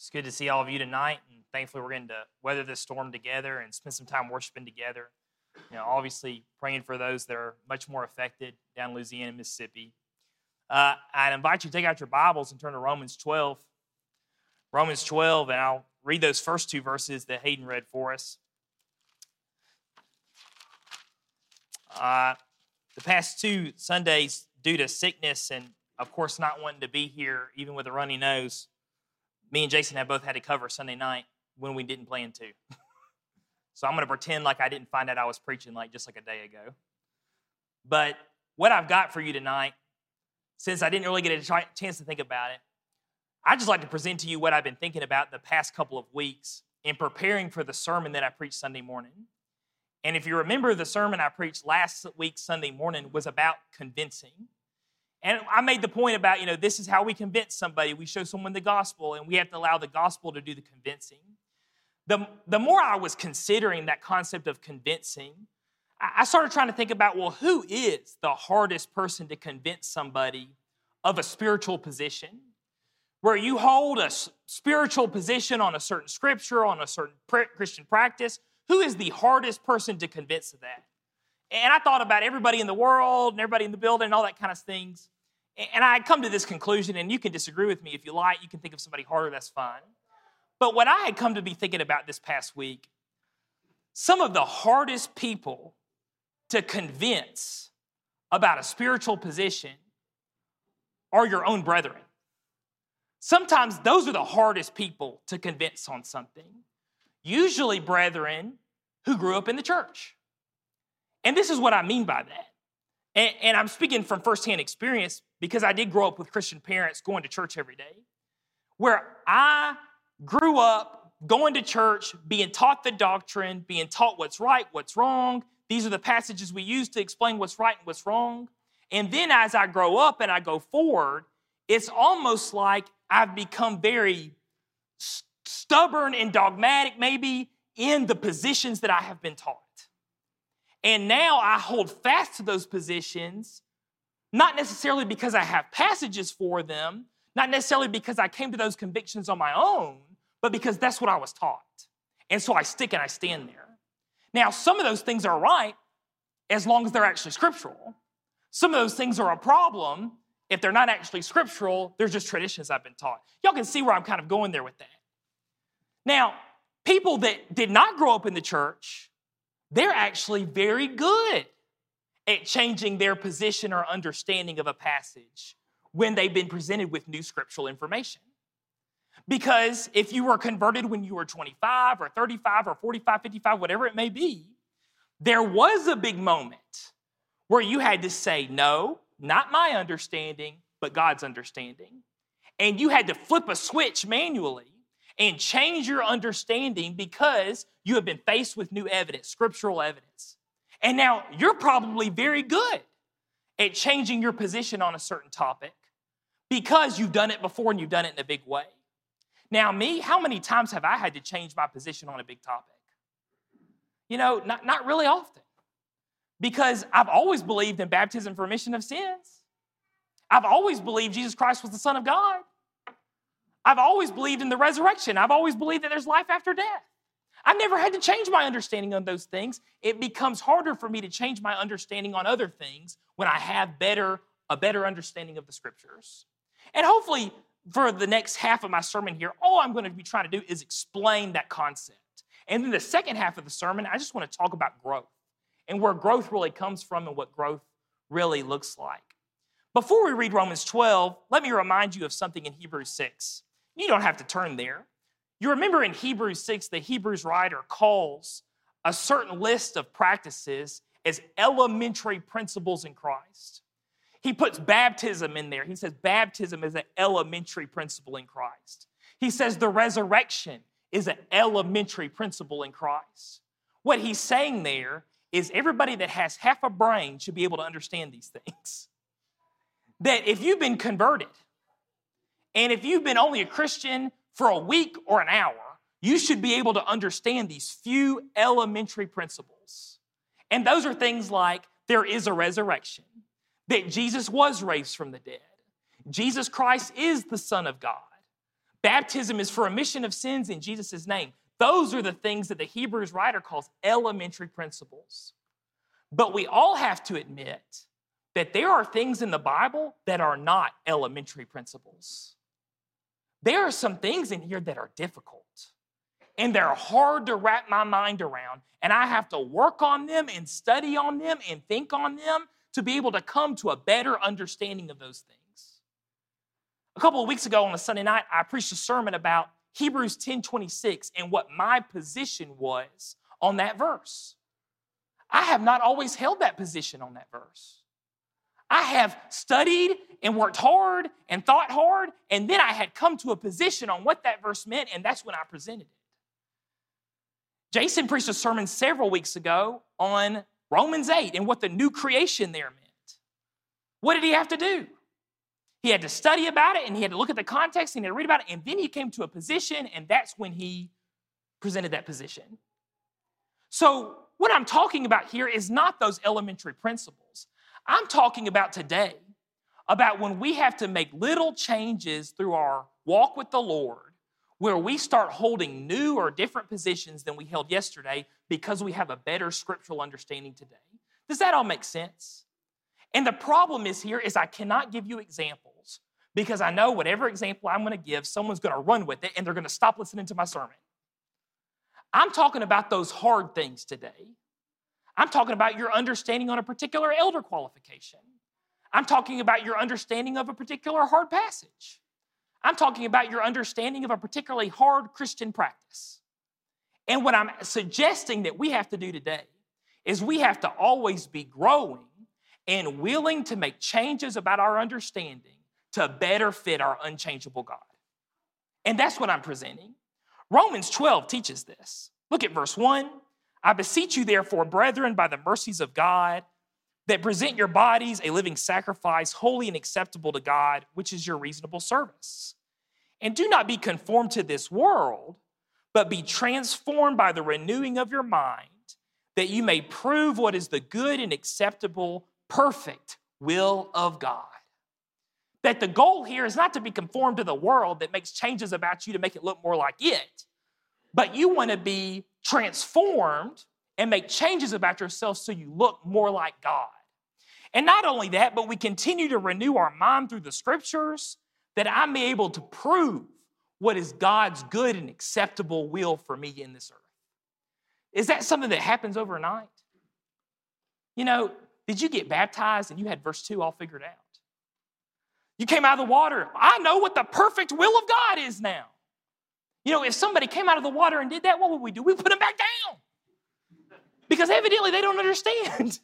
It's good to see all of you tonight, and thankfully we're going to weather this storm together and spend some time worshiping together. Obviously praying for those that are much more affected down in Louisiana and Mississippi. I'd invite you to take out your Bibles and turn to Romans 12. Romans 12, and I'll read those first two verses that Hayden read for us. The past 2 Sundays, due to sickness and, of course, not wanting to be here, even with a runny nose, me and Jason have both had to cover Sunday night when we didn't plan to. So I'm going to pretend like I didn't find out I was preaching just like a day ago. But what I've got for you tonight, since I didn't really get a chance to think about it, I'd just like to present to you what I've been thinking about the past couple of weeks in preparing for the sermon that I preached Sunday morning. And if you remember, the sermon I preached last week Sunday morning was about convincing. And I made the point about, this is how we convince somebody. We show someone the gospel, and we have to allow the gospel to do the convincing. The more I was considering that concept of convincing, I started trying to think about, who is the hardest person to convince somebody of a spiritual position? Where you hold a spiritual position on a certain scripture, on a certain Christian practice, who is the hardest person to convince of that? And I thought about everybody in the world and everybody in the building and all that kind of things. And I had come to this conclusion, and you can disagree with me if you like. You can think of somebody harder, that's fine. But what I had come to be thinking about this past week, some of the hardest people to convince about a spiritual position are your own brethren. Sometimes those are the hardest people to convince on something. Usually brethren who grew up in the church. And this is what I mean by that. And I'm speaking from firsthand experience because I did grow up with Christian parents going to church every day, where I grew up going to church, being taught the doctrine, being taught what's right, what's wrong. These are the passages we use to explain what's right and what's wrong. And then as I grow up and I go forward, it's almost like I've become very stubborn and dogmatic maybe in the positions that I have been taught. And now I hold fast to those positions, not necessarily because I have passages for them, not necessarily because I came to those convictions on my own, but because that's what I was taught. And so I stick and I stand there. Now, some of those things are right as long as they're actually scriptural. Some of those things are a problem if they're not actually scriptural. They're just traditions I've been taught. Y'all can see where I'm kind of going there with that. Now, people that did not grow up in the church, they're actually very good at changing their position or understanding of a passage when they've been presented with new scriptural information. Because if you were converted when you were 25 or 35 or 45, 55, whatever it may be, there was a big moment where you had to say, no, not my understanding, but God's understanding. And you had to flip a switch manually and change your understanding because you have been faced with new evidence, scriptural evidence. And now you're probably very good at changing your position on a certain topic because you've done it before and you've done it in a big way. Now me, how many times have I had to change my position on a big topic? Not really often. Because I've always believed in baptism for remission of sins. I've always believed Jesus Christ was the Son of God. I've always believed in the resurrection. I've always believed that there's life after death. I've never had to change my understanding on those things. It becomes harder for me to change my understanding on other things when I have a better understanding of the scriptures. And hopefully, for the next half of my sermon here, all I'm going to be trying to do is explain that concept. And then the second half of the sermon, I just want to talk about growth and where growth really comes from and what growth really looks like. Before we read Romans 12, let me remind you of something in Hebrews 6. You don't have to turn there. You remember in Hebrews 6, the Hebrews writer calls a certain list of practices as elementary principles in Christ. He puts baptism in there. He says baptism is an elementary principle in Christ. He says the resurrection is an elementary principle in Christ. What he's saying there is everybody that has half a brain should be able to understand these things. That if you've been converted, and if you've been only a Christian for a week or an hour, you should be able to understand these few elementary principles. And those are things like there is a resurrection, that Jesus was raised from the dead, Jesus Christ is the Son of God, Baptism is for remission of sins in Jesus' name. Those are the things that the Hebrews writer calls elementary principles. But we all have to admit that there are things in the Bible that are not elementary principles. There are some things in here that are difficult, and they're hard to wrap my mind around, and I have to work on them and study on them and think on them to be able to come to a better understanding of those things. A couple of weeks ago on a Sunday night, I preached a sermon about Hebrews 10:26 and what my position was on that verse. I have not always held that position on that verse. I have studied and worked hard and thought hard, and then I had come to a position on what that verse meant, and that's when I presented it. Jason preached a sermon several weeks ago on Romans 8 and what the new creation there meant. What did he have to do? He had to study about it, and he had to look at the context, and he had to read about it, and then he came to a position, and that's when he presented that position. So what I'm talking about here is not those elementary principles. I'm talking about today, about when we have to make little changes through our walk with the Lord, where we start holding new or different positions than we held yesterday because we have a better scriptural understanding today. Does that all make sense? And the problem is here is I cannot give you examples because I know whatever example I'm going to give, someone's going to run with it and they're going to stop listening to my sermon. I'm talking about those hard things today. I'm talking about your understanding on a particular elder qualification. I'm talking about your understanding of a particular hard passage. I'm talking about your understanding of a particularly hard Christian practice. And what I'm suggesting that we have to do today is we have to always be growing and willing to make changes about our understanding to better fit our unchangeable God. And that's what I'm presenting. Romans 12 teaches this. Look at verse 1. I beseech you, therefore, brethren, by the mercies of God, that present your bodies a living sacrifice, holy and acceptable to God, which is your reasonable service. And do not be conformed to this world, but be transformed by the renewing of your mind, that you may prove what is the good and acceptable, perfect will of God. That the goal here is not to be conformed to the world that makes changes about you to make it look more like it, but you want to be transformed and make changes about yourself so you look more like God. And not only that, but we continue to renew our mind through the scriptures that I may be able to prove what is God's good and acceptable will for me in this earth. Is that something that happens overnight? You know, did you get baptized and you had verse 2 all figured out? You came out of the water. I know what the perfect will of God is now. You know, if somebody came out of the water and did that, what would we do? We put them back down. Because evidently they don't understand.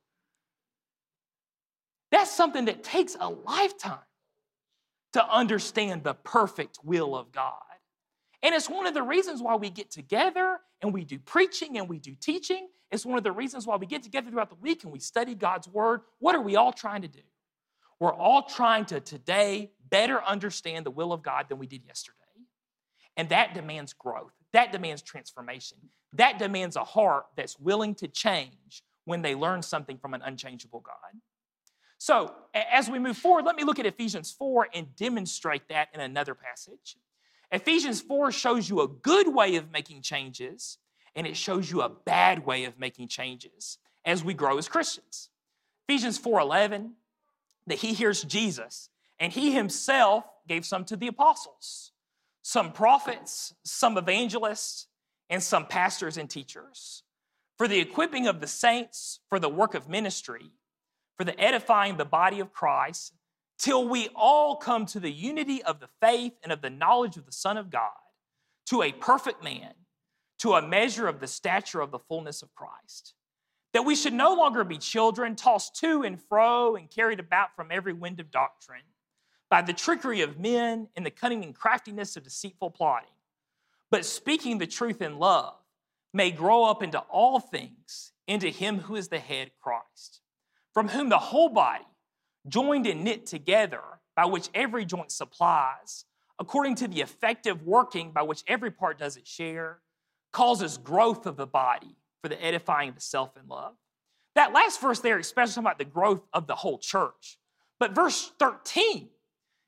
That's something that takes a lifetime to understand the perfect will of God. And it's one of the reasons why we get together and we do preaching and we do teaching. It's one of the reasons why we get together throughout the week and we study God's word. What are we all trying to do? We're all trying to today better understand the will of God than we did yesterday. And that demands growth. That demands transformation. That demands a heart that's willing to change when they learn something from an unchangeable God. So as we move forward, let me look at Ephesians 4 and demonstrate that in another passage. Ephesians 4 shows you a good way of making changes, and it shows you a bad way of making changes as we grow as Christians. Ephesians 4:11, that he hears Jesus, and he himself gave some to the apostles, some prophets, some evangelists, and some pastors and teachers, for the equipping of the saints, for the work of ministry, for the edifying the body of Christ, till we all come to the unity of the faith and of the knowledge of the Son of God, to a perfect man, to a measure of the stature of the fullness of Christ. That we should no longer be children, tossed to and fro and carried about from every wind of doctrine, by the trickery of men and the cunning and craftiness of deceitful plotting, but speaking the truth in love, may grow up into all things, into him who is the head, Christ, from whom the whole body, joined and knit together, by which every joint supplies, according to the effective working by which every part does its share, causes growth of the body for the edifying of the self in love. That last verse there, especially talking about the growth of the whole church. But verse 13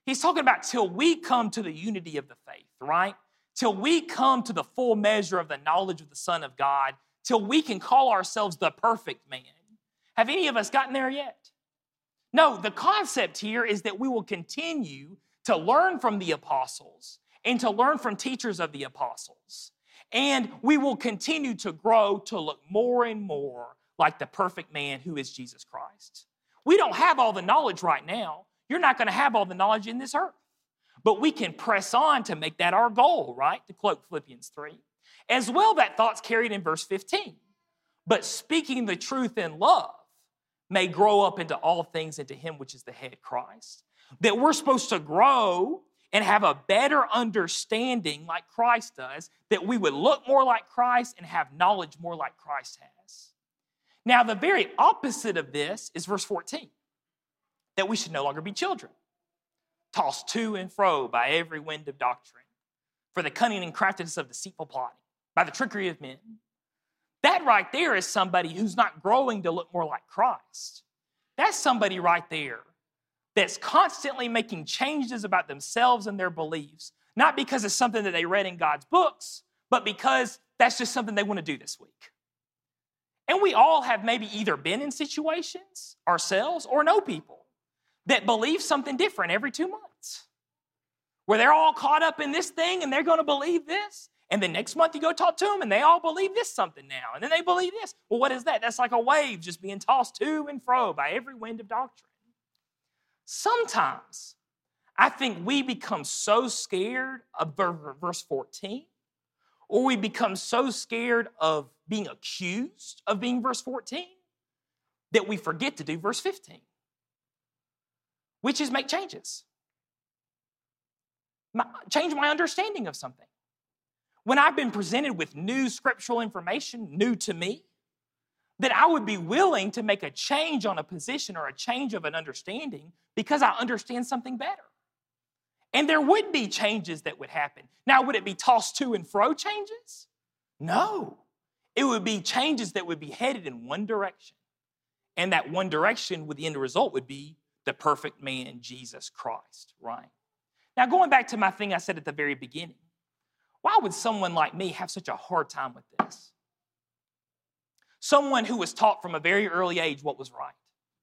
He's talking about till we come to the unity of the faith, right? Till we come to the full measure of the knowledge of the Son of God, till we can call ourselves the perfect man. Have any of us gotten there yet? No, the concept here is that we will continue to learn from the apostles and to learn from teachers of the apostles. And we will continue to grow to look more and more like the perfect man who is Jesus Christ. We don't have all the knowledge right now. You're not going to have all the knowledge in this earth. But we can press on to make that our goal, right? To quote Philippians 3. As well, that thought's carried in verse 15. But speaking the truth in love may grow up into all things into him which is the head, Christ. That we're supposed to grow and have a better understanding like Christ does, that we would look more like Christ and have knowledge more like Christ has. Now, the very opposite of this is verse 14, that we should no longer be children, tossed to and fro by every wind of doctrine, for the cunning and craftiness of deceitful plotting, by the trickery of men. That right there is somebody who's not growing to look more like Christ. That's somebody right there that's constantly making changes about themselves and their beliefs, not because it's something that they read in God's books, but because that's just something they want to do this week. And we all have maybe either been in situations ourselves or know people that believe something different every 2 months, where they're all caught up in this thing and they're going to believe this. And then next month you go talk to them and they all believe this something now. And then they believe this. Well, what is that? That's like a wave just being tossed to and fro by every wind of doctrine. Sometimes I think we become so scared of verse 14, or we become so scared of being accused of being verse 14, that we forget to do verse 15, which is make changes. Change my understanding of something. When I've been presented with new scriptural information, new to me, that I would be willing to make a change on a position or a change of an understanding because I understand something better. And there would be changes that would happen. Now, would it be tossed to and fro changes? No. It would be changes that would be headed in one direction. And that one direction, with the end result, would be the perfect man, Jesus Christ, right? Now, going back to my thing I said at the very beginning, why would someone like me have such a hard time with this? Someone who was taught from a very early age what was right.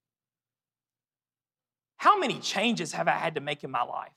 How many changes have I had to make in my life?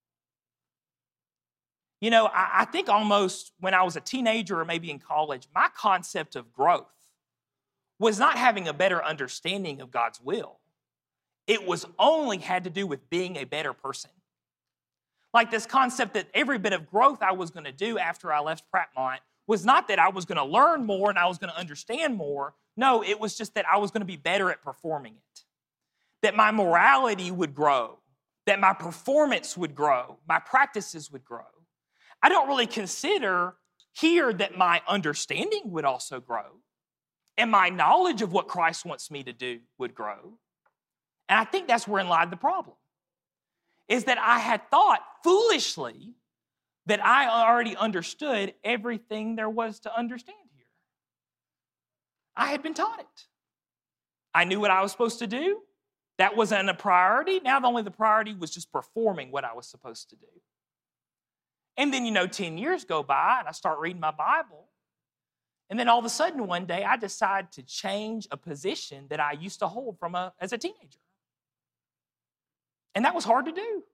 You know, I think almost when I was a teenager or maybe in college, my concept of growth was not having a better understanding of God's will. It was only had to do with being a better person. Like this concept that every bit of growth I was going to do after I left Prattmont was not that I was going to learn more and I was going to understand more. No, it was just that I was going to be better at performing it. That my morality would grow, that my performance would grow, my practices would grow. I don't really consider here that my understanding would also grow and my knowledge of what Christ wants me to do would grow. And I think that's wherein lied the problem, is that I had thought foolishly that I already understood everything there was to understand here. I had been taught it. I knew what I was supposed to do. That wasn't a priority. Now the priority was just performing what I was supposed to do. And then, 10 years go by and I start reading my Bible. And then all of a sudden one day I decide to change a position that I used to hold as a teenager. And that was hard to do.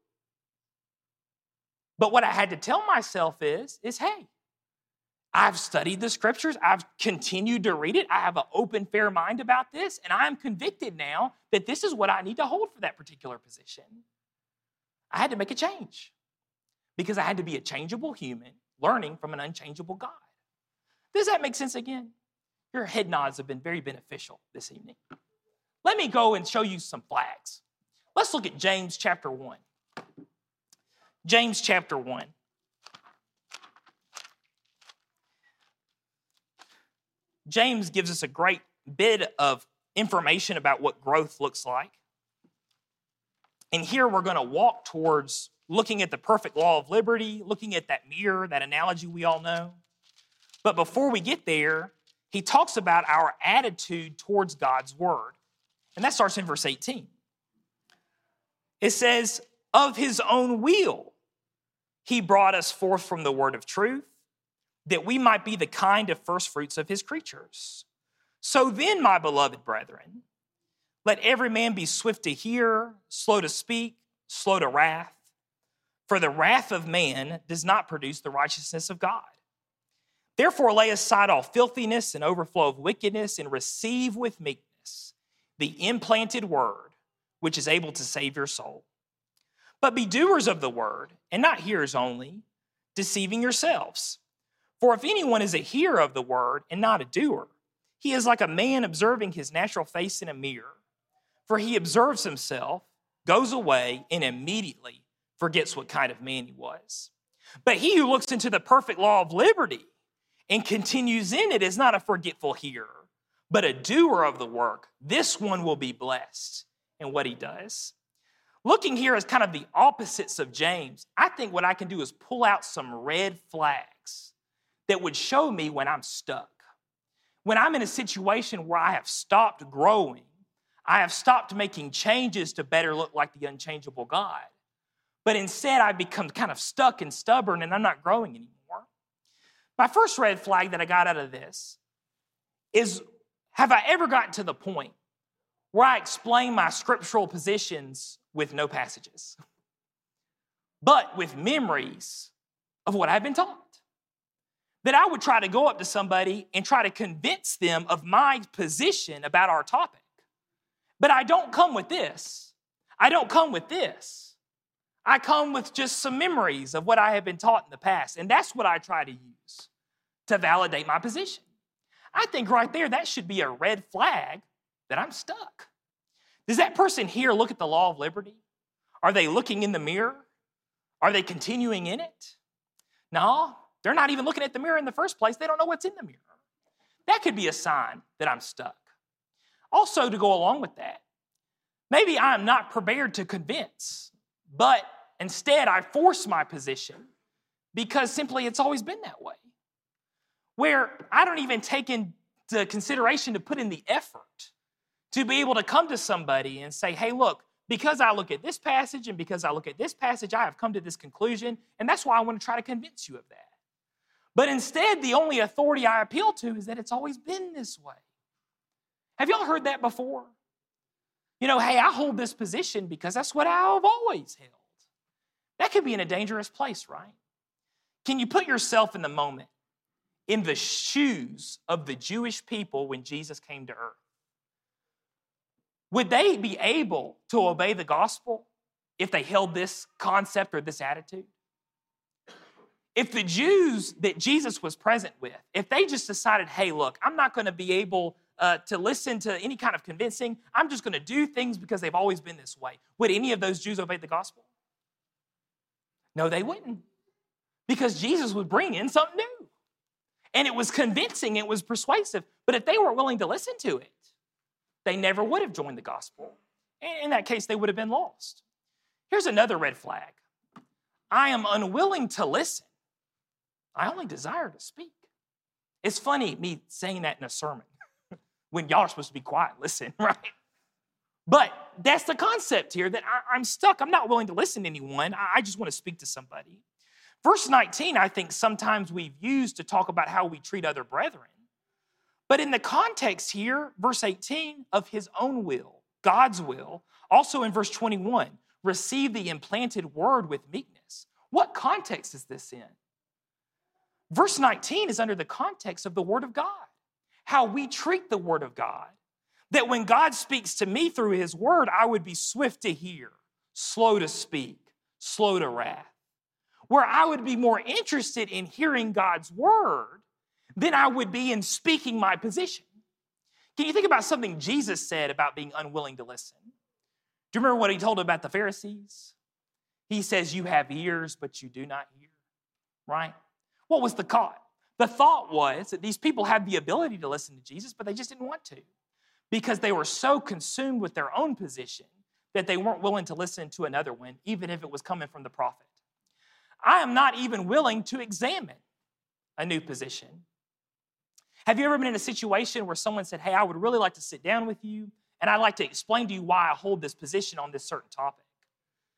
But what I had to tell myself is hey, I've studied the scriptures. I've continued to read it. I have an open, fair mind about this. And I'm convicted now that this is what I need to hold for that particular position. I had to make a change because I had to be a changeable human learning from an unchangeable God. Does that make sense again? Your head nods have been very beneficial this evening. Let me go and show you some flags. Let's look at James chapter 1. James chapter 1. James gives us a great bit of information about what growth looks like. And here we're going to walk towards looking at the perfect law of liberty, looking at that mirror, that analogy we all know. But before we get there, he talks about our attitude towards God's word. And that starts in verse 18. It says, of his own will, he brought us forth from the word of truth, that we might be the kind of first fruits of his creatures. So then, my beloved brethren, let every man be swift to hear, slow to speak, slow to wrath. For the wrath of man does not produce the righteousness of God. Therefore, lay aside all filthiness and overflow of wickedness, and receive with meekness the implanted word, which is able to save your soul. But be doers of the word, and not hearers only, deceiving yourselves. For if anyone is a hearer of the word and not a doer, he is like a man observing his natural face in a mirror. For he observes himself, goes away, and immediately forgets what kind of man he was. But he who looks into the perfect law of liberty and continues in it is not a forgetful hearer, but a doer of the work. This one will be blessed in what he does. Looking here as kind of the opposites of James, I think what I can do is pull out some red flags that would show me when I'm stuck. When I'm in a situation where I have stopped growing, I have stopped making changes to better look like the unchangeable God. But instead, I've become kind of stuck and stubborn, and I'm not growing anymore. My first red flag that I got out of this is, have I ever gotten to the point where I explain my scriptural positions with no passages, but with memories of what I've been taught? That I would try to go up to somebody and try to convince them of my position about our topic. But I don't come with this. I don't come with this. I come with just some memories of what I have been taught in the past. And that's what I try to use to validate my position. I think right there, that should be a red flag that I'm stuck. Does that person here look at the law of liberty? Are they looking in the mirror? Are they continuing in it? No, they're not even looking at the mirror in the first place. They don't know what's in the mirror. That could be a sign that I'm stuck. Also, to go along with that, maybe I'm not prepared to convince, but instead I force my position because simply it's always been that way, where I don't even take into consideration to put in the effort to be able to come to somebody and say, hey, look, because I look at this passage and because I look at this passage, I have come to this conclusion, and that's why I want to try to convince you of that. But instead, the only authority I appeal to is that it's always been this way. Have y'all heard that before? You know, hey, I hold this position because that's what I've always held. That could be in a dangerous place, right? Can you put yourself in the moment, in the shoes of the Jewish people when Jesus came to earth? Would they be able to obey the gospel if they held this concept or this attitude? If the Jews that Jesus was present with, if they just decided, hey, look, I'm not going to be able to listen to any kind of convincing, I'm just going to do things because they've always been this way, would any of those Jews obey the gospel? No, they wouldn't, because Jesus would bring in something new. And it was convincing, it was persuasive, but if they weren't willing to listen to it, they never would have joined the gospel. In that case, they would have been lost. Here's another red flag. I am unwilling to listen. I only desire to speak. It's funny, me saying that in a sermon when y'all are supposed to be quiet, listen, right? But that's the concept here, that I'm stuck. I'm not willing to listen to anyone. I just want to speak to somebody. Verse 19, I think sometimes we've used to talk about how we treat other brethren. But in the context here, verse 18, of his own will, God's will, also in verse 21, receive the implanted word with meekness. What context is this in? Verse 19 is under the context of the word of God, how we treat the word of God. That when God speaks to me through his word, I would be swift to hear, slow to speak, slow to wrath. Where I would be more interested in hearing God's word than I would be in speaking my position. Can you think about something Jesus said about being unwilling to listen? Do you remember what he told about the Pharisees? He says, you have ears, but you do not hear, right? What was the thought? The thought was that these people had the ability to listen to Jesus, but they just didn't want to because they were so consumed with their own position that they weren't willing to listen to another one, even if it was coming from the prophet. I am not even willing to examine a new position. Have you ever been in a situation where someone said, hey, I would really like to sit down with you, and I'd like to explain to you why I hold this position on this certain topic?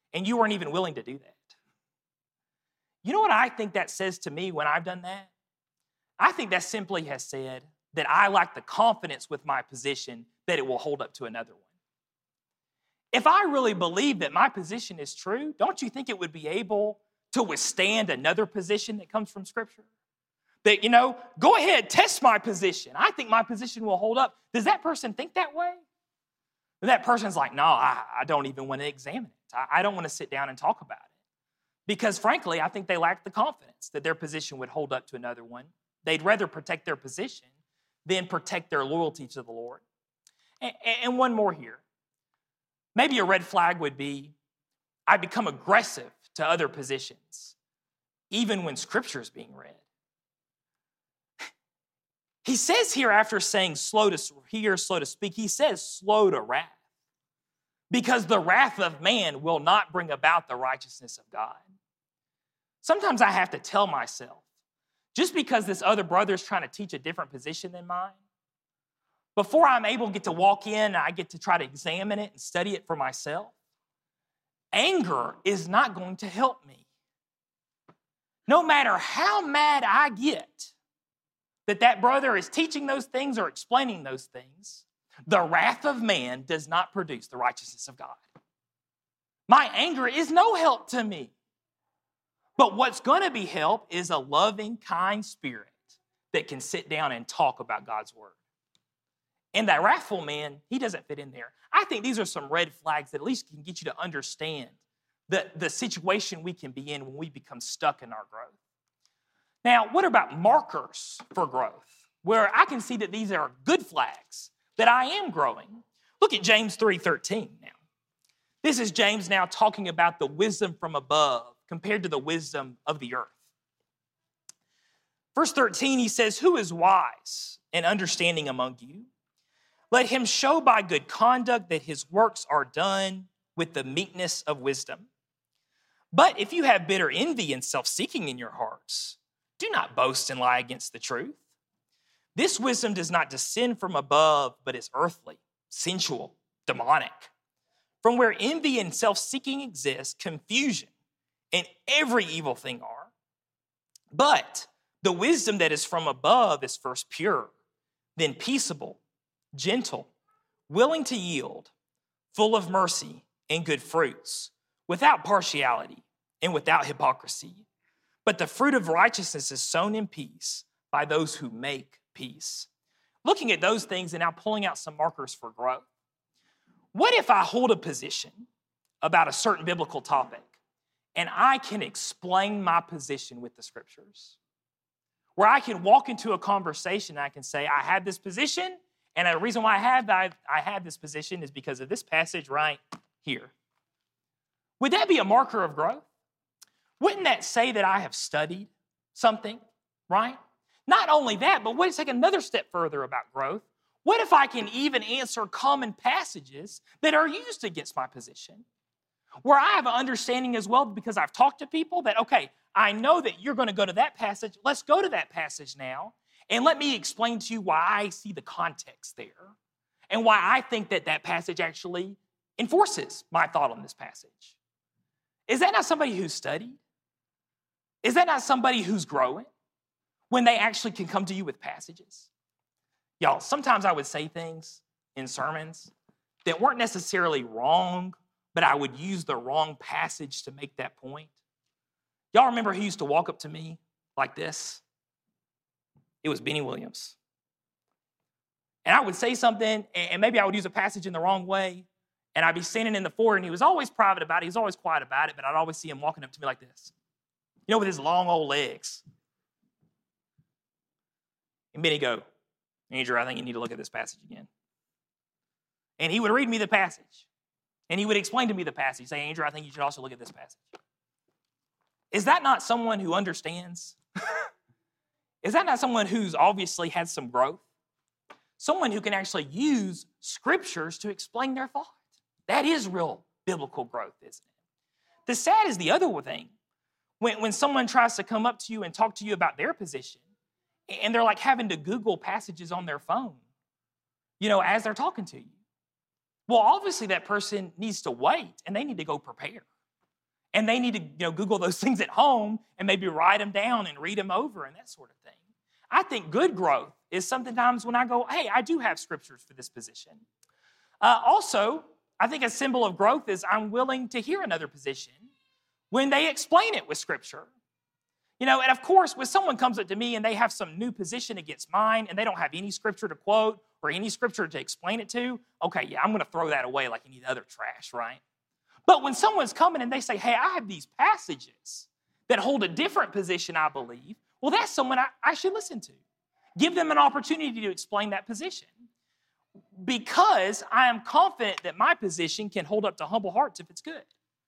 and you weren't even willing to do that. You know what I think that says to me when I've done that? I think that simply has said that I lack the confidence with my position that it will hold up to another one. If I really believe that my position is true, don't you think it would be able to withstand another position that comes from Scripture? That, go ahead, test my position. I think my position will hold up. Does that person think that way? That person's like, no, I don't even want to examine it. I don't want to sit down and talk about it. Because frankly, I think they lack the confidence that their position would hold up to another one. They'd rather protect their position than protect their loyalty to the Lord. And one more here. Maybe a red flag would be, I become aggressive to other positions, even when Scripture is being read. He says here, after saying slow to hear, slow to speak, he says slow to wrath. Because the wrath of man will not bring about the righteousness of God. Sometimes I have to tell myself, just because this other brother is trying to teach a different position than mine, before I'm able to get to walk in and I get to try to examine it and study it for myself, anger is not going to help me. No matter how mad I get that brother is teaching those things or explaining those things, the wrath of man does not produce the righteousness of God. My anger is no help to me. But what's going to be help is a loving, kind spirit that can sit down and talk about God's word. And that wrathful man, he doesn't fit in there. I think these are some red flags that at least can get you to understand the situation we can be in when we become stuck in our growth. Now, what about markers for growth? Where I can see that these are good flags, that I am growing. Look at James 3:13 now. This is James now talking about the wisdom from above compared to the wisdom of the earth. Verse 13, he says, who is wise and understanding among you? Let him show by good conduct that his works are done with the meekness of wisdom. But if you have bitter envy and self-seeking in your hearts, do not boast and lie against the truth. This wisdom does not descend from above, but is earthly, sensual, demonic. From where envy and self-seeking exist, confusion and every evil thing are. But the wisdom that is from above is first pure, then peaceable, gentle, willing to yield, full of mercy and good fruits, without partiality and without hypocrisy. But the fruit of righteousness is sown in peace by those who make peace. Looking at those things and now pulling out some markers for growth. What if I hold a position about a certain biblical topic and I can explain my position with the Scriptures? Where I can walk into a conversation and I can say, I have this position, and the reason why I have this position is because of this passage right here. Would that be a marker of growth? Wouldn't that say that I have studied something, right? Not only that, but let's take another step further about growth. What if I can even answer common passages that are used against my position? Where I have an understanding as well because I've talked to people that, okay, I know that you're going to go to that passage. Let's go to that passage now, and let me explain to you why I see the context there and why I think that passage actually enforces my thought on this passage. Is that not somebody who's studied? Is that not somebody who's growing when they actually can come to you with passages? Y'all, sometimes I would say things in sermons that weren't necessarily wrong, but I would use the wrong passage to make that point. Y'all remember who used to walk up to me like this? It was Benny Williams. And I would say something, and maybe I would use a passage in the wrong way, and I'd be standing in the foyer, and he was always private about it. He was always quiet about it, but I'd always see him walking up to me like this, with his long old legs. And Benny go, Andrew, I think you need to look at this passage again. And he would read me the passage. And he would explain to me the passage. Say, Andrew, I think you should also look at this passage. Is that not someone who understands? Is that not someone who's obviously had some growth? Someone who can actually use scriptures to explain their thought. That is real biblical growth, isn't it? The sad is the other thing. When someone tries to come up to you and talk to you about their position, and they're like having to Google passages on their phone, as they're talking to you. Well, obviously that person needs to wait, and they need to go prepare. And they need to Google those things at home and maybe write them down and read them over and that sort of thing. I think good growth is sometimes when I go, hey, I do have scriptures for this position. Also, I think a symbol of growth is I'm willing to hear another position when they explain it with scripture. And of course, when someone comes up to me and they have some new position against mine and they don't have any scripture to quote or any scripture to explain it to, okay, yeah, I'm going to throw that away like any other trash, right? But when someone's coming and they say, hey, I have these passages that hold a different position, I believe, well, that's someone I should listen to. Give them an opportunity to explain that position. Because I am confident that my position can hold up to humble hearts if it's good.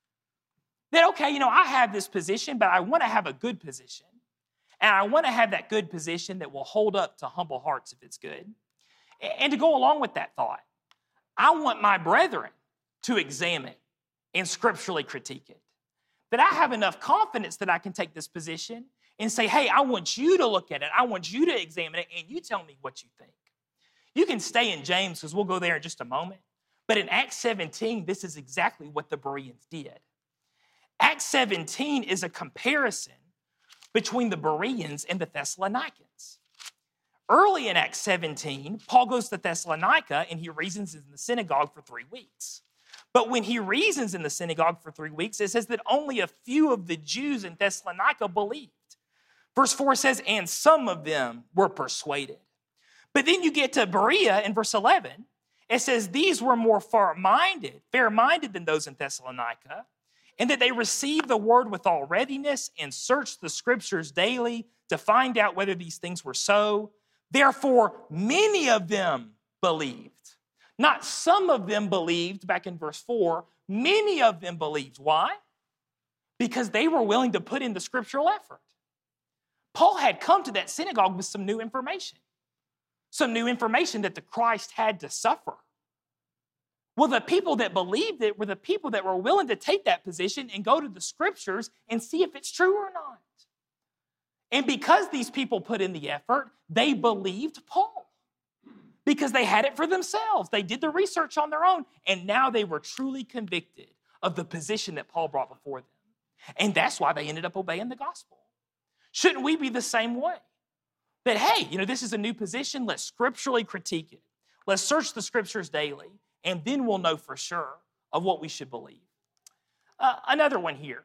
That, okay, I have this position, but I want to have a good position. And I want to have that good position that will hold up to humble hearts if it's good. And to go along with that thought, I want my brethren to examine and scripturally critique it. That I have enough confidence that I can take this position and say, hey, I want you to look at it. I want you to examine it, and you tell me what you think. You can stay in James because we'll go there in just a moment. But in Acts 17, this is exactly what the Bereans did. Acts 17 is a comparison between the Bereans and the Thessalonians. Early in Acts 17, Paul goes to Thessalonica and he reasons in the synagogue for 3 weeks. But when he reasons in the synagogue for 3 weeks, it says that only a few of the Jews in Thessalonica believed. Verse 4 says, and some of them were persuaded. But then you get to Berea in verse 11. It says, these were more fair-minded than those in Thessalonica, and that they received the word with all readiness and searched the scriptures daily to find out whether these things were so. Therefore, many of them believed. Not some of them believed, back in verse 4, many of them believed. Why? Because they were willing to put in the scriptural effort. Paul had come to that synagogue with some new information. Some new information that the Christ had to suffer. Well, the people that believed it were the people that were willing to take that position and go to the scriptures and see if it's true or not. And because these people put in the effort, they believed Paul. Because they had it for themselves. They did the research on their own. And now they were truly convicted of the position that Paul brought before them. And that's why they ended up obeying the gospel. Shouldn't we be the same way? That, hey, this is a new position. Let's scripturally critique it. Let's search the scriptures daily, and then we'll know for sure of what we should believe. Another one here.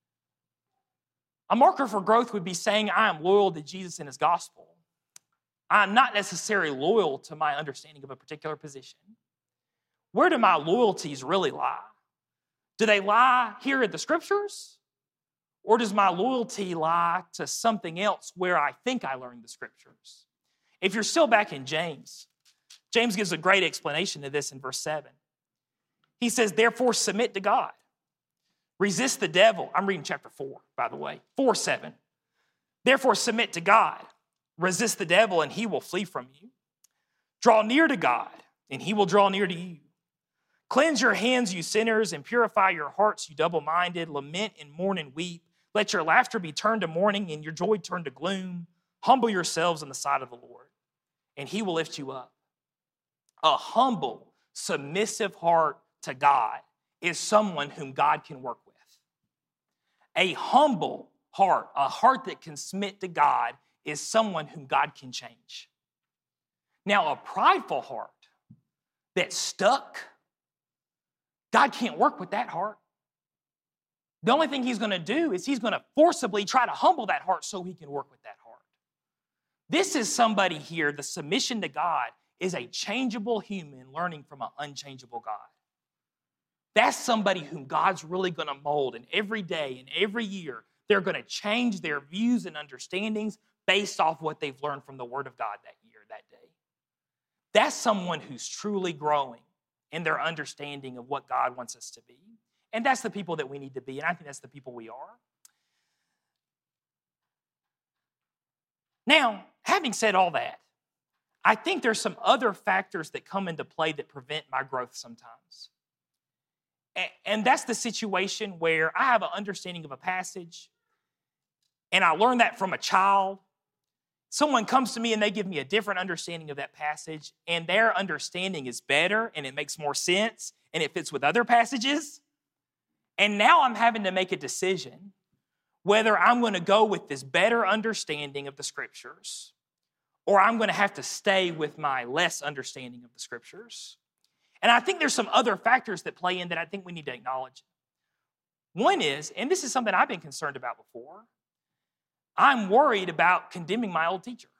A marker for growth would be saying, I am loyal to Jesus and his gospel. I'm not necessarily loyal to my understanding of a particular position. Where do my loyalties really lie? Do they lie here in the scriptures? Or does my loyalty lie to something else where I think I learned the scriptures? If you're still back in James, James gives a great explanation of this in verse 7. He says, therefore submit to God. Resist the devil. I'm reading chapter 4, by the way. 4:7. Therefore submit to God. Resist the devil and he will flee from you. Draw near to God and he will draw near to you. Cleanse your hands, you sinners, and purify your hearts, you double-minded. Lament and mourn and weep. Let your laughter be turned to mourning and your joy turned to gloom. Humble yourselves in the sight of the Lord, and he will lift you up. A humble, submissive heart to God is someone whom God can work with. A humble heart, a heart that can submit to God, is someone whom God can change. Now, a prideful heart that's stuck, God can't work with that heart. The only thing he's going to do is he's going to forcibly try to humble that heart so he can work with that heart. This is somebody here, the submission to God is a changeable human learning from an unchangeable God. That's somebody whom God's really going to mold, and every day and every year, they're going to change their views and understandings based off what they've learned from the Word of God that year, that day. That's someone who's truly growing in their understanding of what God wants us to be. And that's the people that we need to be, and I think that's the people we are. Now, having said all that, I think there's some other factors that come into play that prevent my growth sometimes. And that's the situation where I have an understanding of a passage, and I learned that from a child. Someone comes to me and they give me a different understanding of that passage, and their understanding is better, and it makes more sense, and it fits with other passages. And now I'm having to make a decision whether I'm going to go with this better understanding of the Scriptures or I'm going to have to stay with my less understanding of the Scriptures. And I think there's some other factors that play in that I think we need to acknowledge. One is, and this is something I've been concerned about before, I'm worried about condemning my old teacher.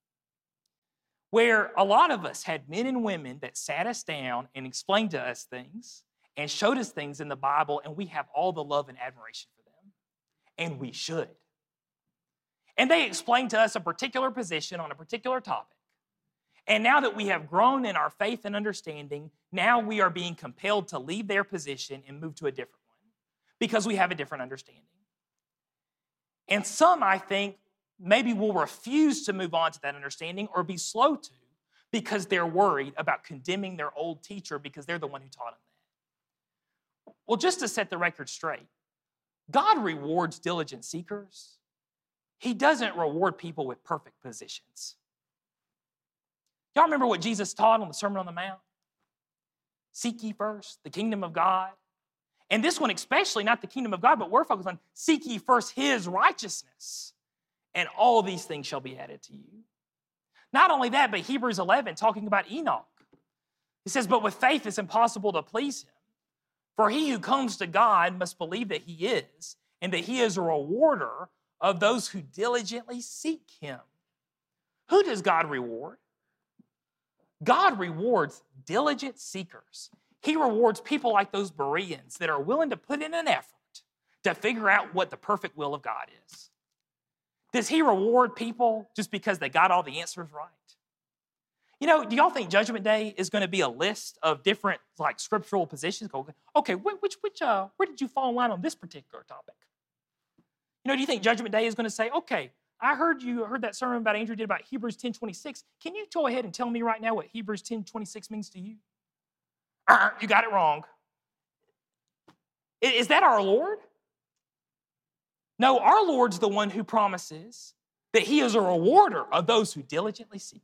Where a lot of us had men and women that sat us down and explained to us things and showed us things in the Bible, and we have all the love and admiration for them. And we should. And they explained to us a particular position on a particular topic. And now that we have grown in our faith and understanding, now we are being compelled to leave their position and move to a different one because we have a different understanding. And some, I think, maybe will refuse to move on to that understanding or be slow to because they're worried about condemning their old teacher because they're the one who taught them that. Well, just to set the record straight, God rewards diligent seekers. He doesn't reward people with perfect positions. Y'all remember what Jesus taught on the Sermon on the Mount? Seek ye first the kingdom of God. And this one especially, not the kingdom of God, but we're focused on seek ye first his righteousness, and all these things shall be added to you. Not only that, but Hebrews 11, talking about Enoch. He says, but with faith it's impossible to please him. For he who comes to God must believe that he is, and that he is a rewarder of those who diligently seek him. Who does God reward? God rewards diligent seekers. He rewards people like those Bereans that are willing to put in an effort to figure out what the perfect will of God is. Does he reward people just because they got all the answers right? You know, do y'all think Judgment Day is going to be a list of different like scriptural positions? Okay, where did you fall in line on this particular topic? You know, do you think Judgment Day is going to say, okay, I heard that sermon about Andrew did about Hebrews 10:26. Can you go ahead and tell me right now what Hebrews 10:26 means to you? You got it wrong. Is that our Lord? No, our Lord's the one who promises that he is a rewarder of those who diligently seek him.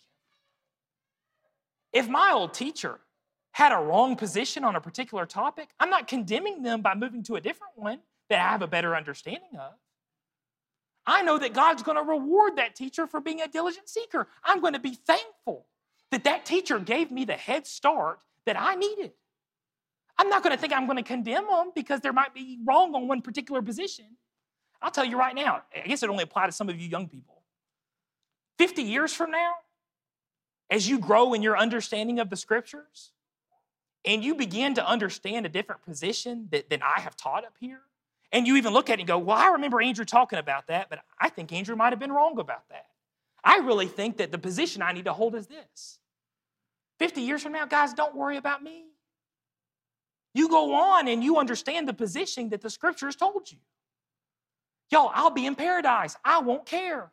If my old teacher had a wrong position on a particular topic, I'm not condemning them by moving to a different one that I have a better understanding of. I know that God's going to reward that teacher for being a diligent seeker. I'm going to be thankful that that teacher gave me the head start that I needed. I'm not going to think I'm going to condemn them because they might be wrong on one particular position. I'll tell you right now, I guess it only applies to some of you young people. 50 years from now, as you grow in your understanding of the Scriptures, and you begin to understand a different position than I have taught up here, and you even look at it and go, well, I remember Andrew talking about that, but I think Andrew might have been wrong about that. I really think that the position I need to hold is this. 50 years from now, guys, don't worry about me. You go on and you understand the position that the Scriptures told you. Y'all, I'll be in paradise. I won't care.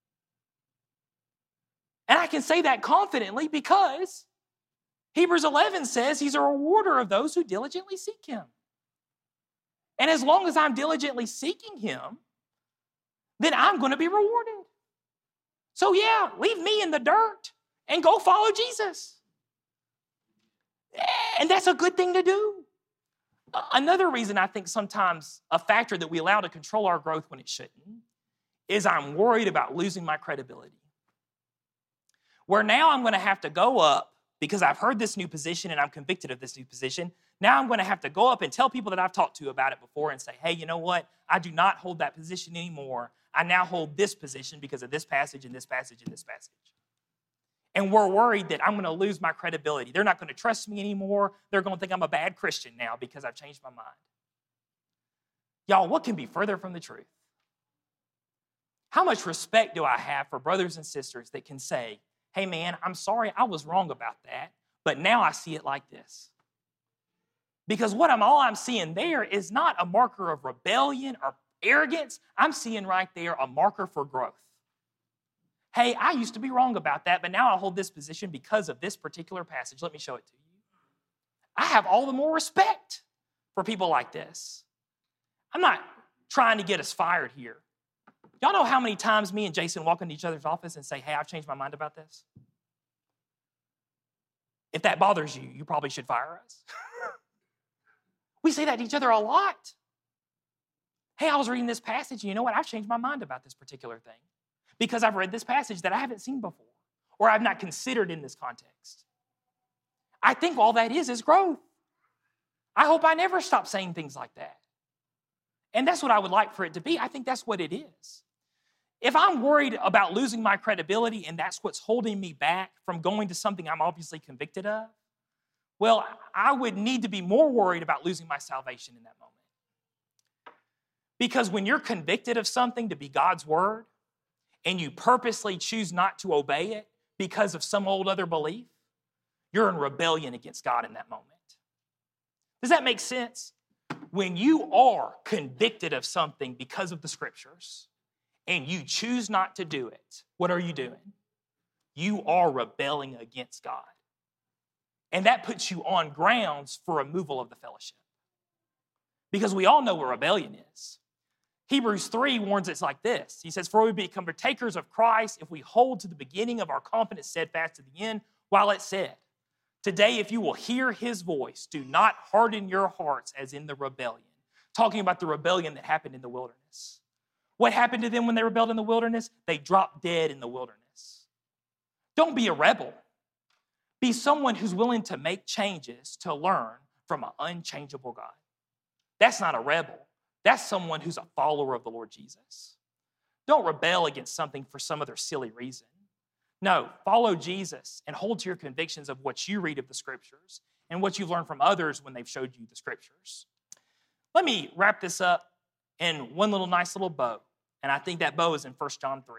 And I can say that confidently because Hebrews 11 says he's a rewarder of those who diligently seek him. And as long as I'm diligently seeking him, then I'm going to be rewarded. So yeah, leave me in the dirt and go follow Jesus. And that's a good thing to do. Another reason I think sometimes a factor that we allow to control our growth when it shouldn't is I'm worried about losing my credibility. Where now I'm going to have to go up because I've heard this new position and I'm convicted of this new position. Now I'm going to have to go up and tell people that I've talked to about it before and say, hey, you know what? I do not hold that position anymore. I now hold this position because of this passage and this passage and this passage. And we're worried that I'm going to lose my credibility. They're not going to trust me anymore. They're going to think I'm a bad Christian now because I've changed my mind. Y'all, what can be further from the truth? How much respect do I have for brothers and sisters that can say, hey man, I'm sorry I was wrong about that, but now I see it like this. Because all I'm seeing there is not a marker of rebellion or arrogance. I'm seeing right there a marker for growth. Hey, I used to be wrong about that, but now I hold this position because of this particular passage. Let me show it to you. I have all the more respect for people like this. I'm not trying to get us fired here. Y'all know how many times me and Jason walk into each other's office and say, hey, I've changed my mind about this? If that bothers you, you probably should fire us. We say that to each other a lot. Hey, I was reading this passage, and you know what? I've changed my mind about this particular thing because I've read this passage that I haven't seen before or I've not considered in this context. I think all that is growth. I hope I never stop saying things like that. And that's what I would like for it to be. I think that's what it is. If I'm worried about losing my credibility and that's what's holding me back from going to something I'm obviously convicted of, well, I would need to be more worried about losing my salvation in that moment. Because when you're convicted of something to be God's word and you purposely choose not to obey it because of some old other belief, you're in rebellion against God in that moment. Does that make sense? When you are convicted of something because of the scriptures and you choose not to do it, what are you doing? You are rebelling against God. And that puts you on grounds for removal of the fellowship. Because we all know what rebellion is. Hebrews 3 warns us like this. He says, "For we become partakers of Christ if we hold to the beginning of our confidence steadfast to the end, while it said, today if you will hear his voice, do not harden your hearts as in the rebellion." Talking about the rebellion that happened in the wilderness. What happened to them when they rebelled in the wilderness? They dropped dead in the wilderness. Don't be a rebel. Be someone who's willing to make changes to learn from an unchangeable God. That's not a rebel. That's someone who's a follower of the Lord Jesus. Don't rebel against something for some other silly reason. No, follow Jesus and hold to your convictions of what you read of the scriptures and what you've learned from others when they've showed you the scriptures. Let me wrap this up in one nice little bow, and I think that bow is in 1 John 3.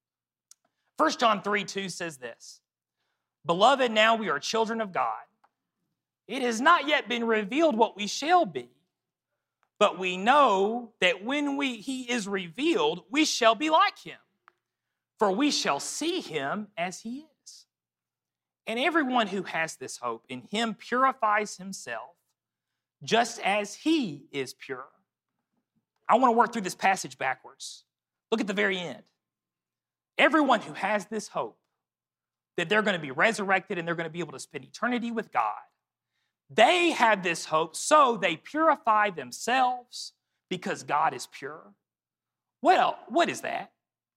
1 John 3:2 says this, "Beloved, now we are children of God. It has not yet been revealed what we shall be, but we know that when he is revealed, we shall be like him, for we shall see him as he is. And everyone who has this hope in him purifies himself, just as he is pure." I want to work through this passage backwards. Look at the very end. Everyone who has this hope that they're going to be resurrected and they're going to be able to spend eternity with God, they have this hope, so they purify themselves because God is pure. What is that?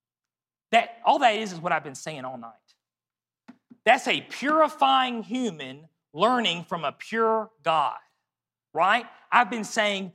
All that is what I've been saying all night. That's a purifying human learning from a pure God, right? I've been saying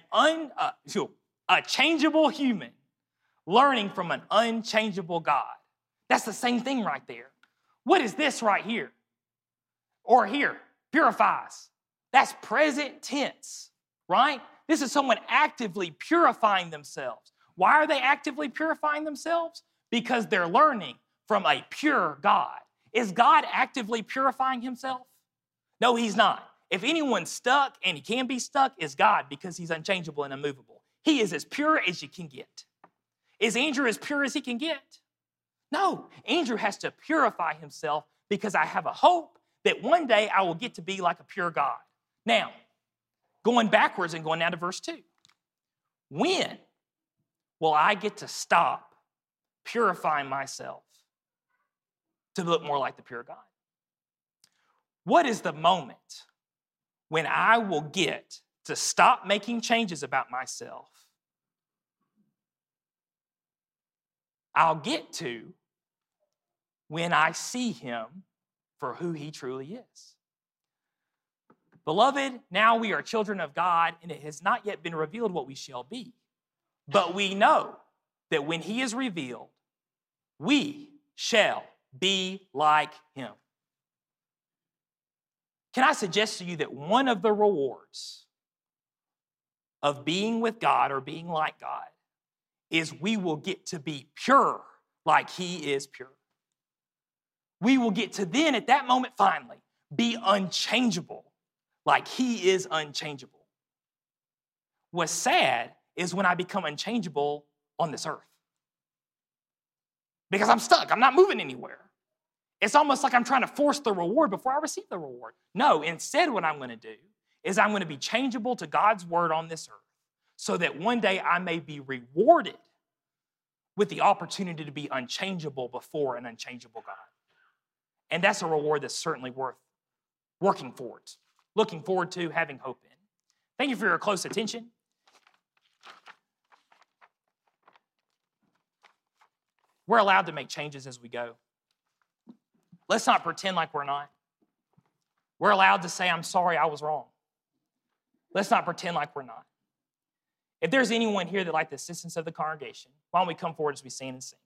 a changeable human learning from an unchangeable God. That's the same thing right there. What is this right here? Or here, purifies. That's present tense, right? This is someone actively purifying themselves. Why are they actively purifying themselves? Because they're learning from a pure God. Is God actively purifying himself? No, he's not. If anyone's stuck, and he can be stuck, is God, because he's unchangeable and immovable. He is as pure as you can get. Is Andrew as pure as he can get? No, Andrew has to purify himself because I have a hope that one day I will get to be like a pure God. Now, going backwards and going down to verse 2. When will I get to stop purifying myself to look more like the pure God? What is the moment when I will get to stop making changes about myself? I'll get to when I see him for who he truly is. Beloved, now we are children of God, and it has not yet been revealed what we shall be. But we know that when he is revealed, we shall be like him. Can I suggest to you that one of the rewards of being with God or being like God is we will get to be pure like he is pure. We will get to then, at that moment, finally, be unchangeable like he is unchangeable. What's sad is when I become unchangeable on this earth. Because I'm stuck. I'm not moving anywhere. It's almost like I'm trying to force the reward before I receive the reward. No, instead what I'm going to do is I'm going to be changeable to God's word on this earth so that one day I may be rewarded with the opportunity to be unchangeable before an unchangeable God. And that's a reward that's certainly worth working towards, looking forward to, having hope in. Thank you for your close attention. We're allowed to make changes as we go. Let's not pretend like we're not. We're allowed to say, I'm sorry, I was wrong. Let's not pretend like we're not. If there's anyone here that like the assistance of the congregation, why don't we come forward as we stand and sing?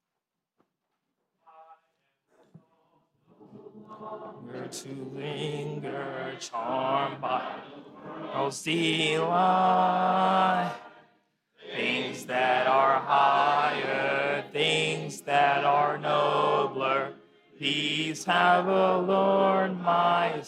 We're to linger, charmed by those delight, things that are higher, things that are nobler. These have allured my